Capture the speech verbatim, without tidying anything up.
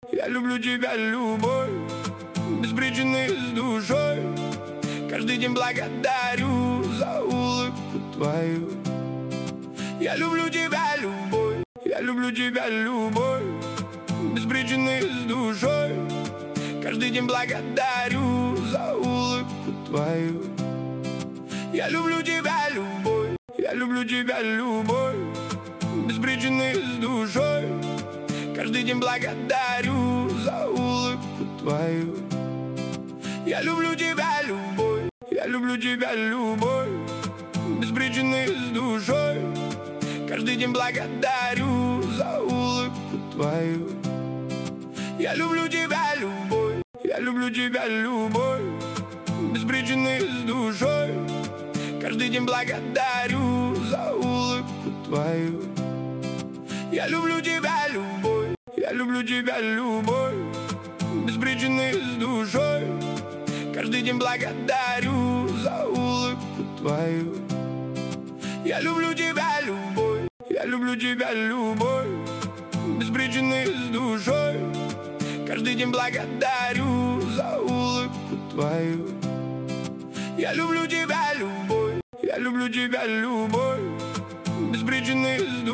Я люблю тебя, любовь, беспричинной с душой. Каждый день благодарю за улыбку твою. Я люблю тебя, любовь, я люблю тебя, любовь, беспричинной с душой. Каждый день благодарю за улыбку твою. Я люблю тебя, любовь, я люблю тебя, любовь, беспричинной с душой. Каждый день благодарю за улыбку твою. Я люблю тебя, любовь, я люблю тебя, любовь, беспричинной с душой. Каждый день благодарю за улыбку твою. Я люблю тебя, любовь, я люблю тебя, любовь, беспричинной с душой. Каждый день благодарю за улыбку твою. Я люблю тебя, любовь, я люблю тебя, любовь, беспричинной с душой. Каждый день благодарю за улыбку твою. Я люблю тебя, любовь, я люблю тебя, любовь, беспричинной с душой. Каждый день благодарю за улыбку твою. Я люблю тебя, любовь, я люблю тебя, любовь, беспричинной с душой.